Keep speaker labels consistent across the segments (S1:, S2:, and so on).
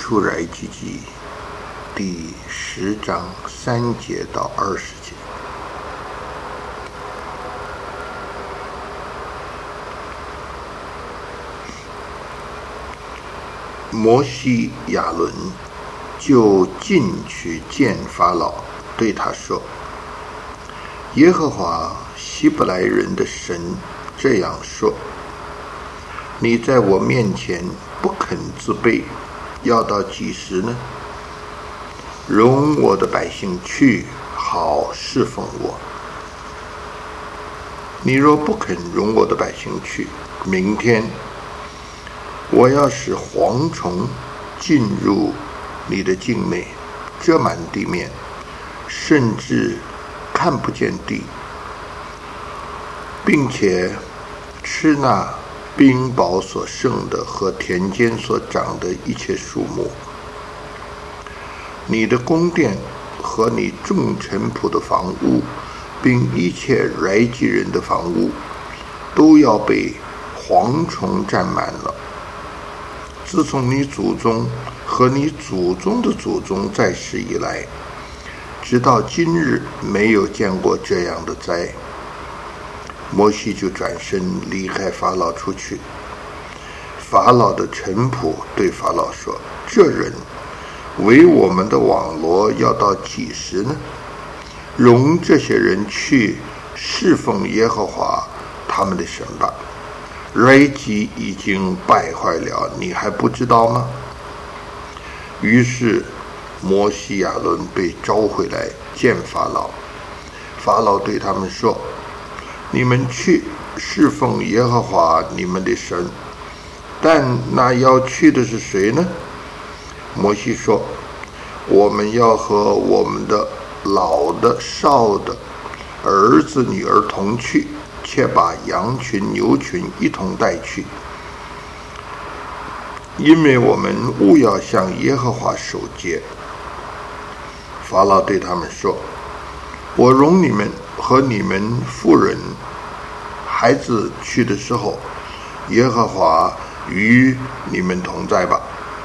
S1: 出埃及记第10章3节到20节。摩西亚伦就进去见法老，对他说：耶和华希伯来人的神这样说，你在我面前不肯自卑，要到几时呢？容我的百姓去，好侍奉我。你若不肯容我的百姓去，明天我要使蝗虫进入你的境内，遮满地面，甚至看不见地，并且吃那冰雹所剩的和田间所长的一切树木。你的宫殿和你众臣仆的房屋，并一切埃及人的房屋，都要被蝗虫占满了。自从你祖宗和你祖宗的祖宗在世以来，直到今日，没有见过这样的灾。摩西就转身离开法老出去。法老的臣仆对法老说：这人为我们的网罗要到几时呢？容这些人去侍奉耶和华他们的神吧。埃及已经败坏了，你还不知道吗？于是摩西亚伦被召回来见法老。法老对他们说：你们去侍奉耶和华你们的神。但那要去的是谁呢？摩西说：我们要和我们的老的少的儿子女儿同去，且把羊群牛群一同带去，因为我们务要向耶和华守节。法老对他们说：我容你们和你们妇人孩子去的时候，耶和华与你们同在吧。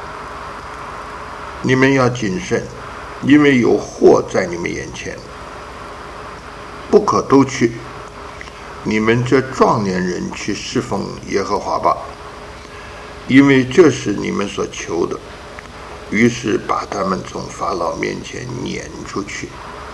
S1: 你们要谨慎，因为有祸在你们眼前，不可都去。你们这壮年人去侍奉耶和华吧，因为这是你们所求的。于是把他们从法老面前撵出去。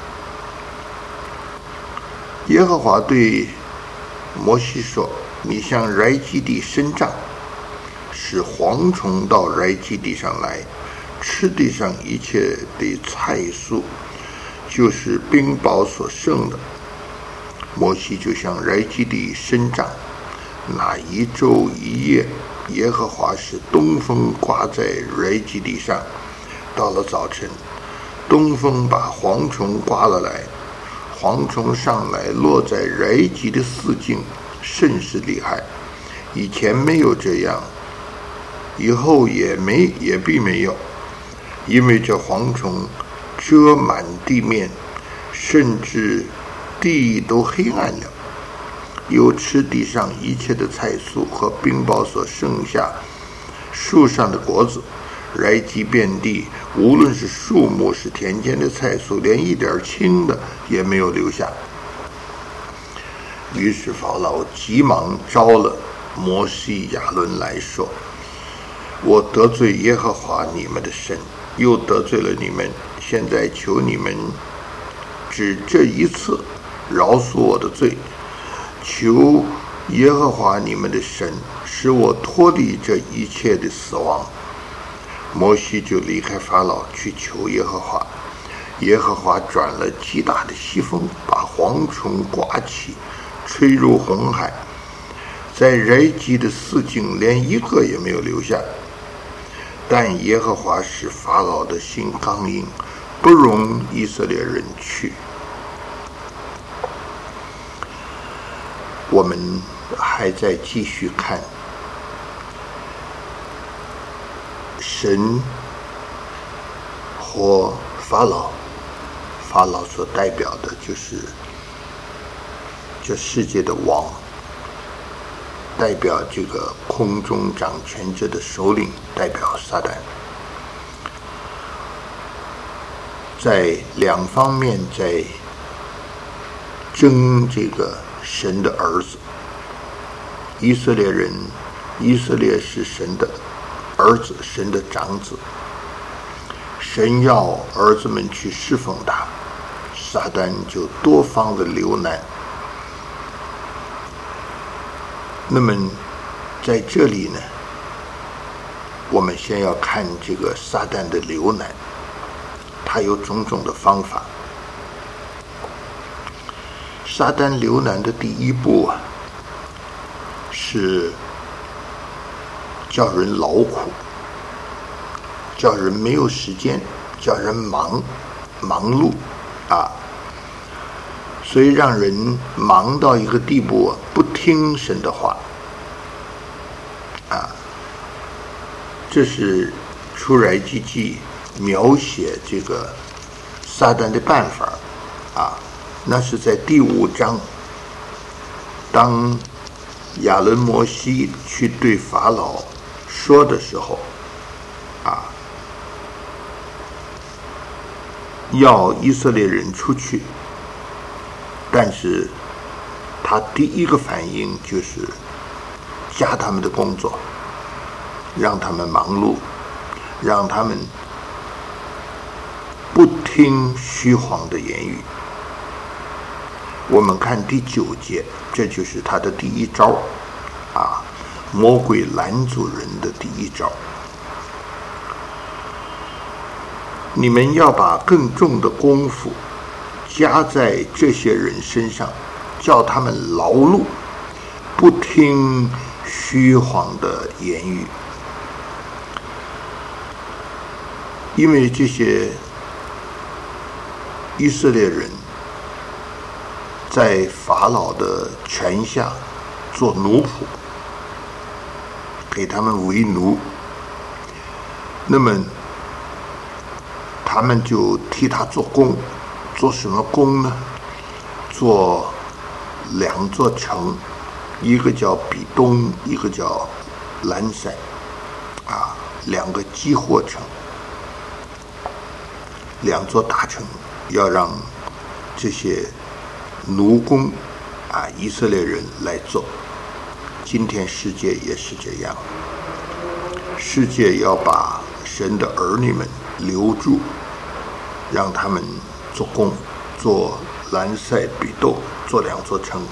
S1: 耶和华对摩西说：你向埃及地伸杖，使蝗虫到埃及地上来，吃地上一切的菜蔬，就是冰雹所剩的。摩西就向埃及地伸杖，那一昼一夜，耶和华使东风刮在埃及地上。到了早晨，东风把蝗虫刮了来，蝗虫上来落在埃及的四境，甚是厉害。以前没有这样，以后也必没有，因为这蝗虫遮满地面，甚至地都黑暗了，又吃地上一切的菜蔬和冰雹所剩下树上的果子。埃及遍地，无论是树木是田间的菜蔬，连一点青的也没有留下。于是法老急忙招了摩西亚伦来说：我得罪耶和华你们的神，又得罪了你们，现在求你们只这一次饶恕我的罪，求耶和华你们的神使我脱离这一切的死亡。摩西就离开法老去求耶和华。耶和华转了极大的西风，把蝗虫刮起，吹入红海，在埃及的四境连一个也没有留下。但耶和华使法老的心刚硬，不容以色列人去。我们还在继续看神和法老所代表的就是这世界的王，代表这个空中掌权者的首领，代表撒旦。 在两方面在争这个神的儿子。以色列是神的儿子，神的长子。神要儿子们去侍奉他，撒旦就多方的留难。那么在这里呢，我们先要看这个撒旦的留难，他有种种的方法。撒旦留难的第一步是叫人劳苦，叫人没有时间，叫人忙碌所以让人忙到一个地步不听神的话这是出埃及记描写这个撒旦的办法那是在第5章，当亚伦摩西去对法老说的时候要以色列人出去，但是他第一个反应就是加他们的工作，让他们忙碌，让他们不听虚谎的言语。我们看第9节，这就是他的第一招魔鬼拦阻人的第一招。你们要把更重的功夫加在这些人身上，叫他们劳碌，不听虚谎的言语。因为这些以色列人在法老的权下做奴仆，给他们为奴，那么他们就替他做工。做什么工呢？做2座城，一个叫比东，一个叫兰塞2个积货城，2座大城，要让这些奴工以色列人来做。今天世界也是这样，世界要把神的儿女们留住，让他们做工，做兰塞比斗，做2座城。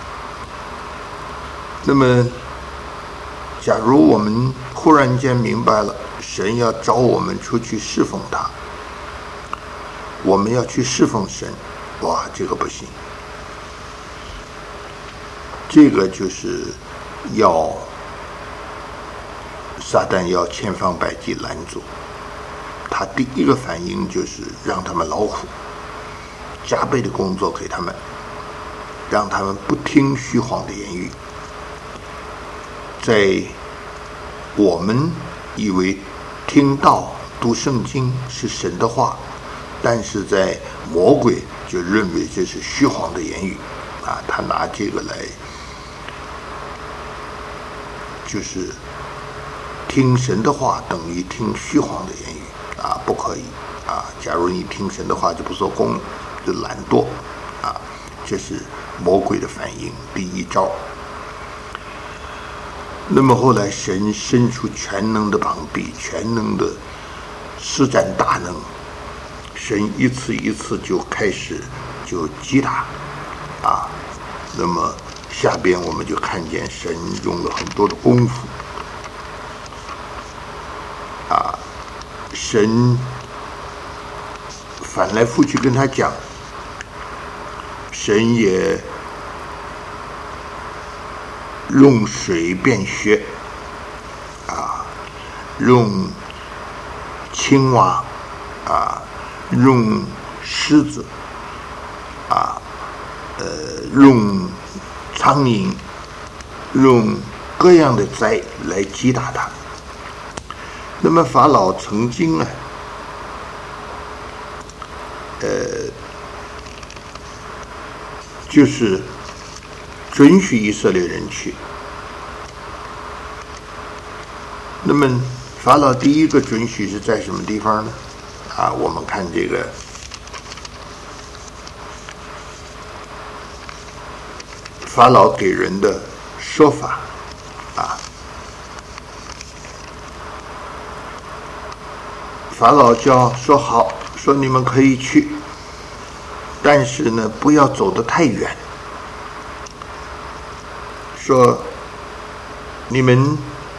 S1: 那么假如我们忽然间明白了神要找我们出去侍奉他，我们要去侍奉神，这个不行，这个就是要撒旦要千方百计拦阻。他第一个反应就是让他们劳苦，加倍的工作给他们，让他们不听虚谎的言语。在我们以为听道读圣经是神的话，但是在魔鬼就认为这是虚谎的言语他拿这个来就是听神的话等于听虚谎的言语不可以假如你听神的话就不做工，就懒惰这是魔鬼的反应，第一招。那么后来神伸出全能的膀臂，全能的施展大能，神一次一次就开始就击打那么下边我们就看见神用了很多的功夫神反来覆去跟他讲，神也用水变血用青蛙用狮子用苍蝇，用各样的灾来击打他。那么法老曾经就是准许以色列人去。那么法老第一个准许是在什么地方呢？我们看这个法老给人的说法啊。法老说好，说你们可以去，但是呢，不要走得太远。说你们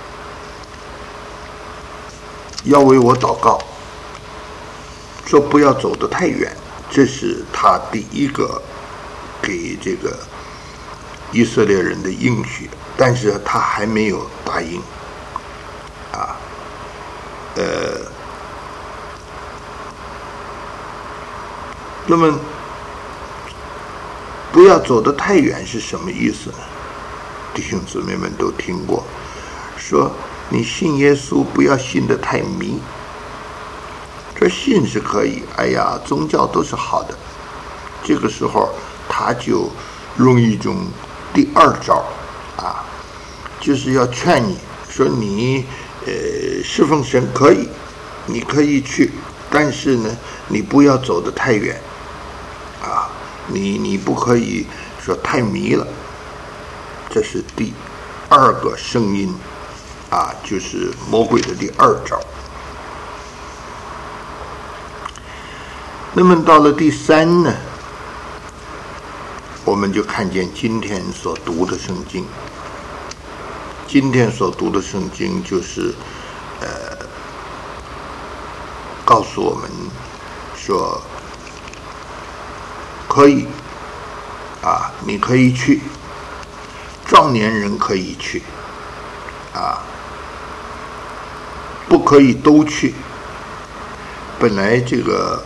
S1: 要为我祷告，说不要走得太远，这是他第一个给这个以色列人的应许，但是他还没有答应啊。那么不要走得太远是什么意思呢？弟兄姊妹们都听过，说你信耶稣不要信得太迷。这信是可以，哎呀，宗教都是好的。这个时候他就用一种第二招啊，就是要劝你说你侍奉神可以，你可以去，但是呢，你不要走得太远啊，你不可以说太迷了。这是第二个声音啊，就是魔鬼的第二招。那么到了第三呢，我们就看见今天所读的圣经。今天所读的圣经就是告诉我们说可以啊，你可以去，壮年人可以去啊，不可以都去。本来这个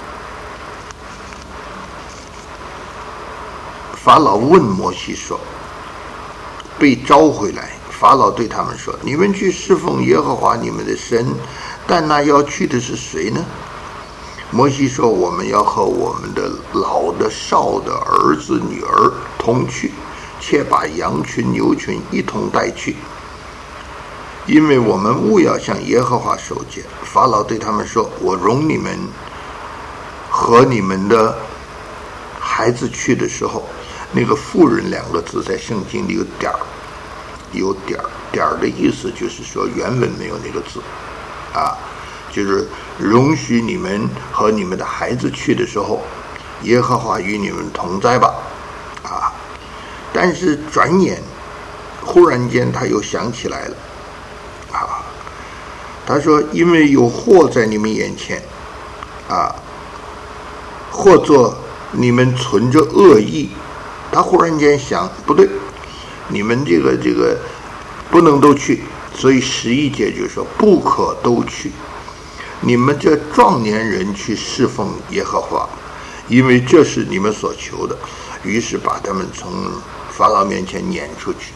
S1: 法老问摩西说，被召回来，法老对他们说，你们去侍奉耶和华你们的神，但那要去的是谁呢？摩西说，我们要和我们的老的少的儿子女儿同去，且把羊群牛群一同带去，因为我们务要向耶和华守节。法老对他们说，我容你们和你们的孩子去的时候，那个妇人两个字在圣经里有点儿，有点儿的意思就是说原文没有那个字啊，就是容许你们和你们的孩子去的时候，耶和华与你们同在吧啊。但是转眼忽然间他又想起来了啊，他说因为有祸在你们眼前啊，或作你们存着恶意。他忽然间想，不对，你们这个不能都去，所以11节就说不可都去，你们这壮年人去侍奉耶和华，因为这是你们所求的。于是把他们从法老面前撵出去。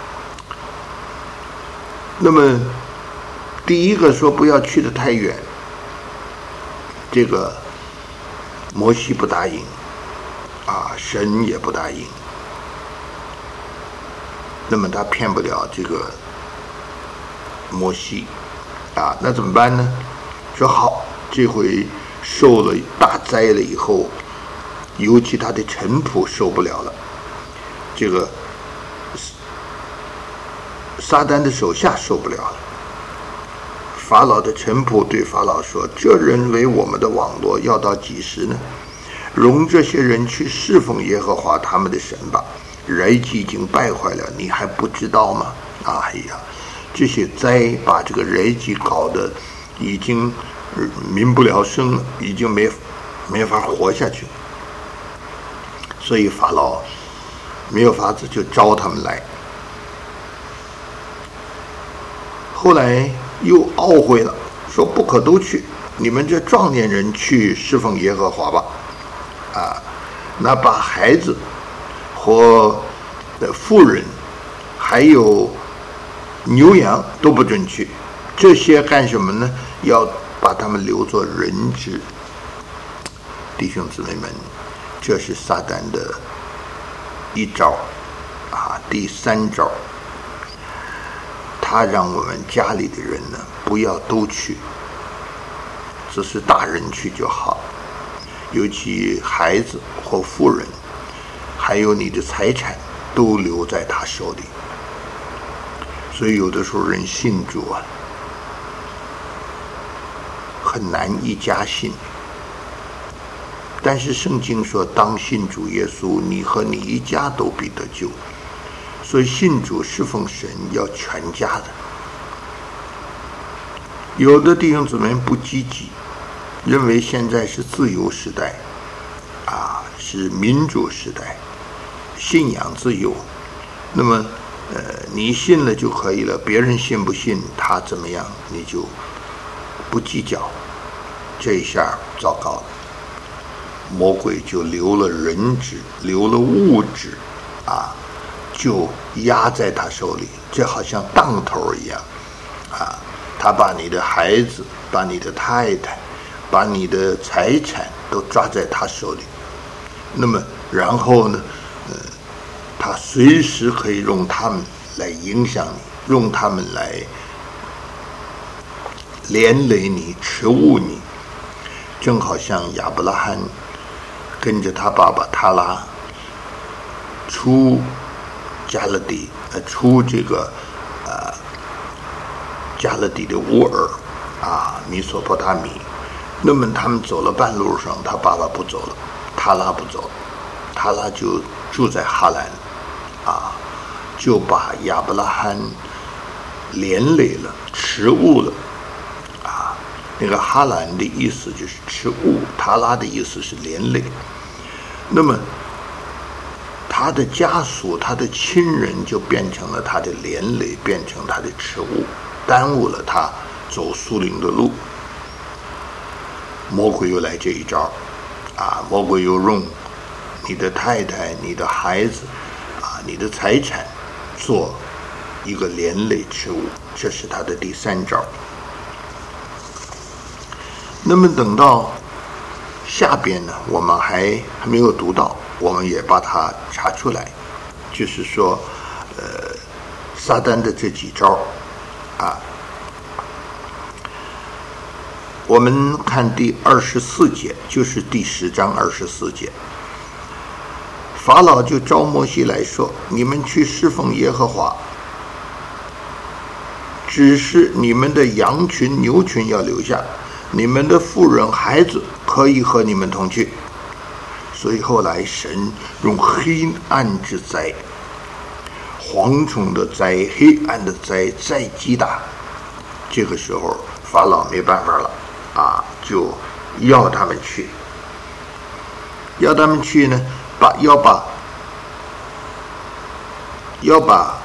S1: 那么第一个说不要去得太远，这个摩西不答应啊，神也不答应，那么他骗不了这个摩西啊，那怎么办呢？说好，这回受了大灾了以后，尤其他的臣仆受不了了，这个撒旦的手下受不了了。法老的臣仆对法老说，这人为我们的网罗，要到几时呢？容这些人去侍奉耶和华他们的神吧，人已经败坏了，你还不知道吗？哎呀，这些灾把这个人迹搞得已经民不聊生了，已经没法活下去，所以法老没有法子就招他们来。后来又懊悔了，说不可都去，你们这壮年人去侍奉耶和华吧啊，那把孩子或妇人还有牛羊都不准去，这些干什么呢？要把他们留作人质。弟兄姊妹们，这是撒旦的一招啊，第三招，他让我们家里的人呢不要都去，只是大人去就好，尤其孩子或妇人，还有你的财产都留在他手里。所以有的时候人信主啊，很难一家信。但是圣经说，当信主耶稣，你和你一家都必得救。所以信主侍奉神要全家的。有的弟兄姊妹不积极，认为现在是自由时代是民主时代，信仰自由，那么你信了就可以了，别人信不信他怎么样你就不计较。这一下糟糕了，魔鬼就留了人质，留了物质就压在他手里，这好像当头一样他把你的孩子，把你的太太，把你的财产都抓在他手里。那么然后呢他随时可以用他们来影响你，用他们来连累你，耻侮你。正好像亚伯拉罕跟着他爸爸塔拉出加勒底，出这个加勒底的乌尔米索波大米。那么他们走了半路上，他爸爸不走了，塔拉不走了，塔拉就住在哈兰就把亚伯拉罕连累了，耻侮了那个哈兰的意思就是耻侮，塔拉的意思是连累。那么他的家属，他的亲人就变成了他的连累，变成他的耻侮，耽误了他走属灵的路。魔鬼又来这一招魔鬼又用你的太太，你的孩子你的财产做一个连累耻侮，这是他的第三招。那么等到下边呢，我们还没有读到，我们也把它查出来，就是说撒旦的这几招我们看第24节，就是第10章24节。法老就召摩西来说，你们去侍奉耶和华，只是你们的羊群牛群要留下，你们的妇人孩子可以和你们同去。所以后来神用黑暗之灾，蝗虫的灾，黑暗的灾再击打，这个时候法老没办法了就要他们去，呢要把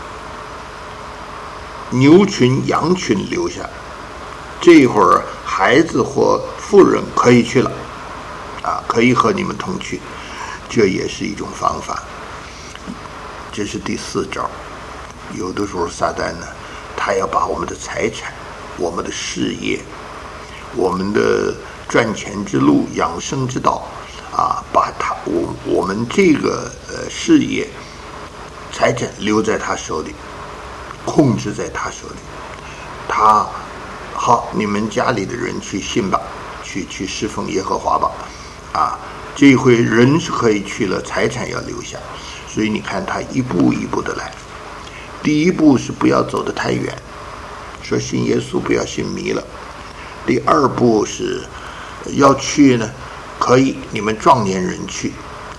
S1: 牛群羊群留下，这会儿孩子或妇人可以去了可以和你们同去，这也是一种方法。这是第4招。有的时候撒旦呢，他要把我们的财产，我们的事业，我们的赚钱之路，养生之道把我们这个事业财产留在他手里，控制在他手里。他好，你们家里的人去信吧，去侍奉耶和华吧这一回人是可以去了，财产要留下。所以你看他一步一步的来。第一步是不要走得太远，说信耶稣不要信迷了。第2步是要去呢，可以你们壮年人去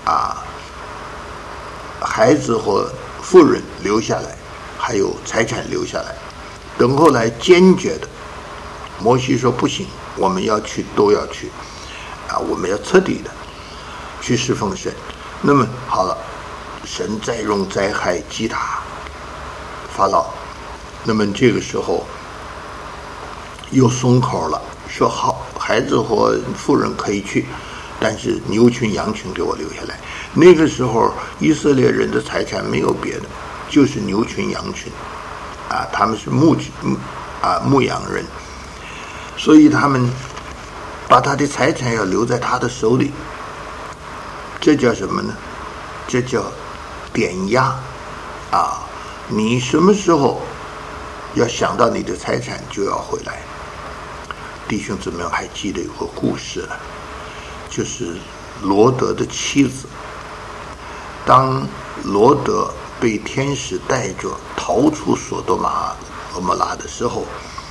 S1: 孩子或妇人留下来，还有财产留下来。等后来坚决的，摩西说不行，我们要去都要去我们要彻底的去侍奉神。那么好了，神再用灾害击打法老，那么这个时候又松口了，说好，孩子或妇人可以去，但是牛群羊群给我留下来。那个时候以色列人的财产没有别的，就是牛群羊群他们是牧羊人，所以他们把他的财产要留在他的手里。这叫什么呢？这叫点压你什么时候要想到你的财产就要回来。弟兄姊妹还记得有个故事就是罗德的妻子当罗德被天使带着逃出索多玛俄摩拉的时候，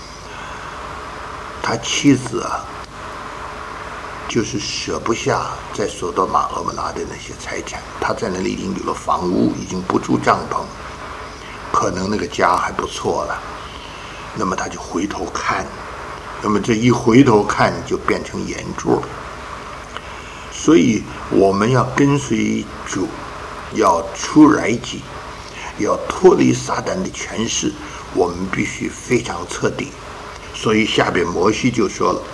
S1: 他妻子就是舍不下在索多玛俄摩拉的那些财产，他在那里已经有了房屋，已经不住帐篷，可能那个家还不错了。那么他就回头看，那么这一回头看就变成眼珠。所以我们要跟随主，要出埃及，要脱离撒旦的权势，我们必须非常彻底。所以下边摩西就说了，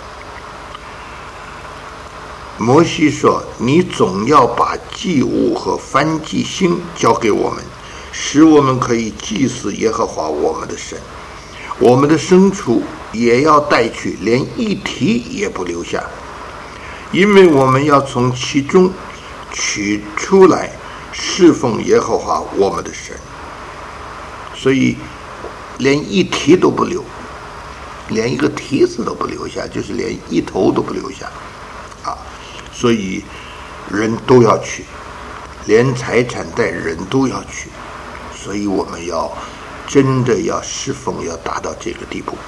S1: 摩西说，你总要把祭物和燔祭星交给我们，使我们可以祭祀耶和华我们的神。我们的牲畜也要带去，连一蹄也不留下，因为我们要从其中取出来侍奉耶和华我们的神。所以连一蹄都不留，连一个蹄子都不留下，就是连一头都不留下所以人都要去，连财产带人都要去。所以我们要真的要侍奉，要达到这个地步。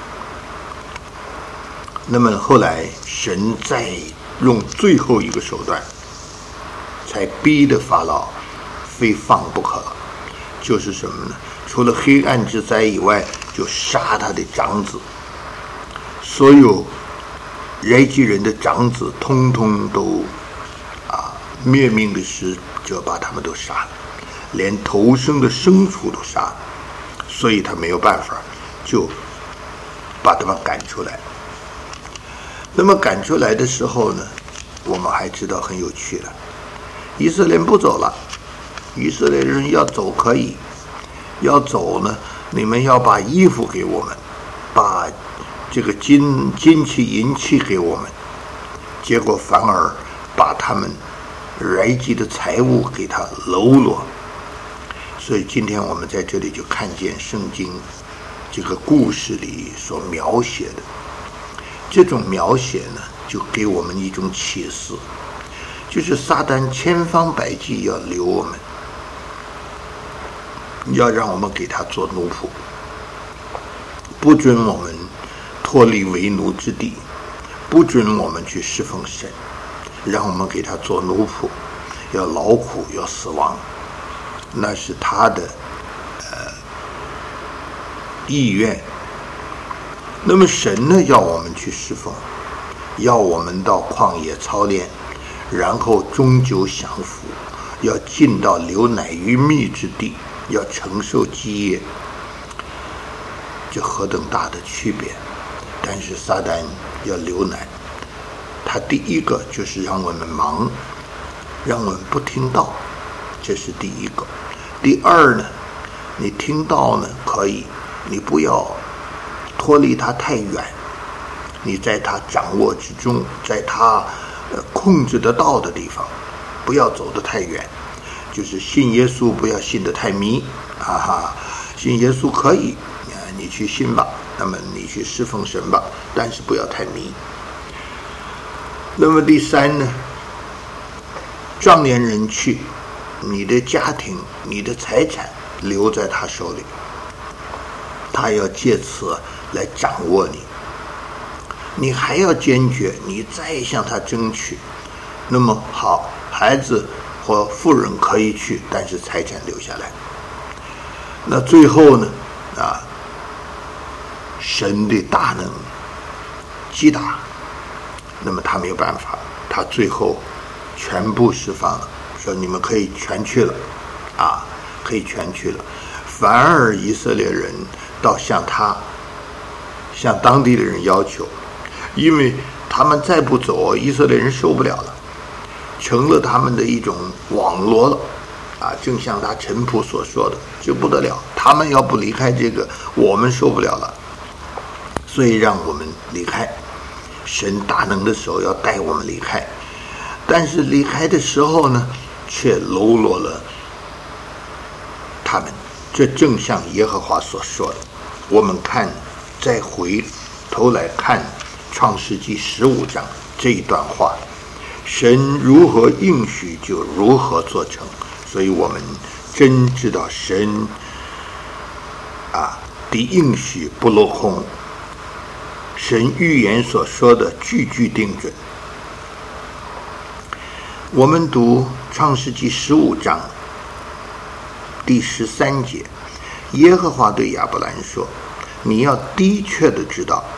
S1: 那么后来神再用最后一个手段，才逼得法老非放不可，就是什么呢？除了黑暗之灾以外，就杀他的长子，所有埃及人的长子通通都灭命的时就把他们都杀了，连头生的牲畜都杀了。所以他没有办法，就把他们赶出来。那么赶出来的时候呢，我们还知道很有趣了，以色列人不走了，以色列人要走可以，要走呢，你们要把衣服给我们，把这个金器银器给我们，结果反而把他们埃及的财物给他喽啰。所以今天我们在这里就看见圣经这个故事里所描写的这种描写呢，就给我们一种启示，就是撒旦千方百计要留我们，要让我们给他做奴仆，不准我们脱离为奴之地，不准我们去侍奉神，让我们给他做奴仆，要劳苦，要死亡，那是他的意愿。那么神呢，要我们去侍奉，要我们到旷野操练，然后终究享福，要进到流奶与蜜之地，要承受基业，这何等大的区别！但是撒旦要流奶，他第一个就是让我们忙，让我们不听道，这是第一个。第二呢，你听道呢可以，你不要脱离他太远，你在他掌握之中，在他控制得到的地方，不要走得太远。就是信耶稣不要信得太迷信耶稣可以你去信吧，那么你去侍奉神吧，但是不要太迷。那么第三呢，壮年人去，你的家庭你的财产留在他手里，他要借此来掌握你，你还要坚决，你再向他争取。那么好，孩子或妇人可以去，但是财产留下来。那最后呢神的大能击打，那么他没有办法，他最后全部释放了，说你们可以全去了可以全去了。反而以色列人倒向当地的人要求，因为他们再不走，以色列人受不了了，成了他们的一种网罗了正像他臣仆所说的，这不得了，他们要不离开这个，我们受不了了，所以让我们离开。神大能的手要带我们离开，但是离开的时候呢，却喽啰了他们。这正像耶和华所说的。我们再回头来看创世纪15章这一段话，神如何应许就如何做成， 所以我们真知道神的应许不落空，神预言所说的句句定准。我们读创世纪15章第13节，耶和华对亚伯兰说，你要的确的知道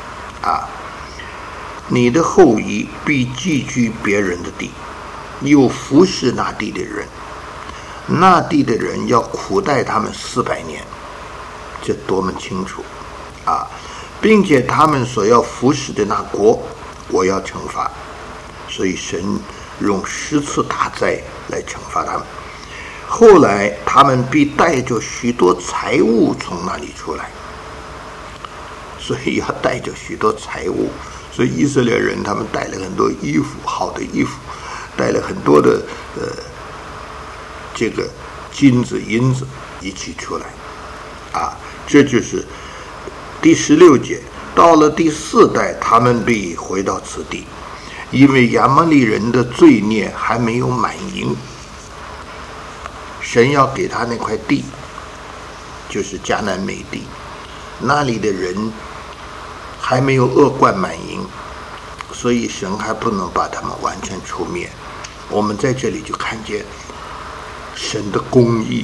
S1: 你的后裔必寄居别人的地，又服侍那地的人，那地的人要苦待他们400年，这多么清楚并且他们所要服侍的那国，我要惩罚。所以神用10次大灾来惩罚他们。后来他们必带着许多财物从那里出来，所以要带着许多财物。所以以色列人他们带了很多衣服，好的衣服，带了很多的这个金子银子一起出来这就是第16节。到了第4代，他们必回到此地，因为亚摩利人的罪孽还没有满盈。神要给他那块地，就是迦南美地，那里的人还没有恶贯满盈，所以神还不能把他们完全除灭。我们在这里就看见神的公义，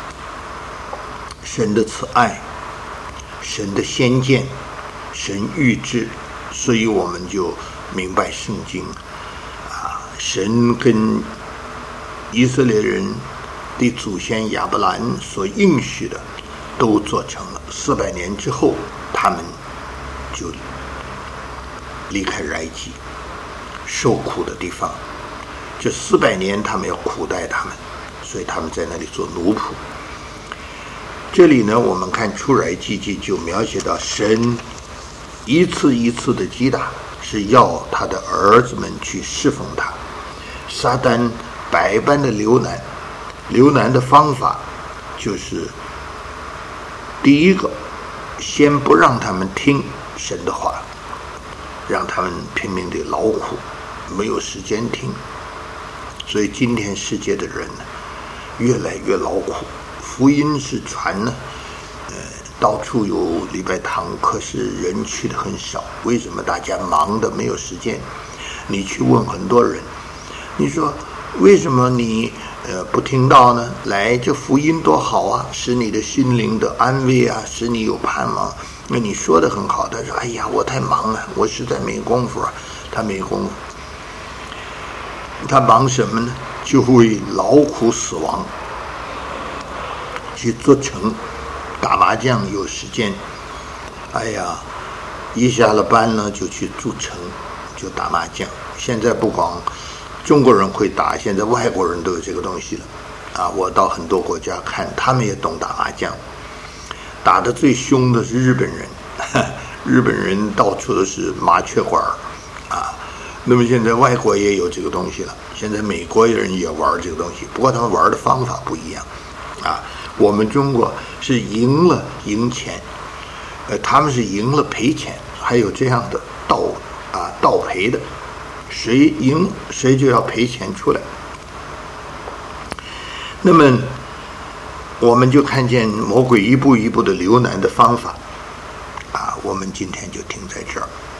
S1: 神的慈爱，神的先见，神预知。所以我们就明白圣经神跟以色列人的祖先亚伯兰所应许的都做成了。400年之后，他们就离开埃及，受苦的地方。这400年他们要苦待他们，所以他们在那里做奴仆。这里呢，我们看出埃及记就描写到神一次一次的击打，是要他的儿子们去侍奉他。撒旦百般的留难的方法就是第一个，先不让他们听神的话，让他们拼命的劳苦，没有时间听。所以今天世界的人呢，越来越劳苦。福音是传呢，到处有礼拜堂，可是人去的很少。为什么？大家忙的没有时间。你去问很多人，你说为什么你不听到呢？来，这福音多好啊，使你的心灵的安慰啊，使你有盼望。那你说的很好，他说哎呀我太忙了，我实在没功夫他没功夫。他忙什么呢？就会劳苦死亡，去做成打麻将有时间，哎呀一下了班呢就去筑城，就打麻将。现在不光中国人会打，现在外国人都有这个东西了我到很多国家看，他们也懂打麻将。打得最凶的是日本人，日本人到处都是麻雀馆那么现在外国也有这个东西了，现在美国人也玩这个东西，不过他们玩的方法不一样我们中国是赢了赢钱，他们是赢了赔钱，还有这样的倒赔的，谁赢谁就要赔钱出来。那么我们就看见魔鬼一步一步的留难的方法我们今天就停在这儿。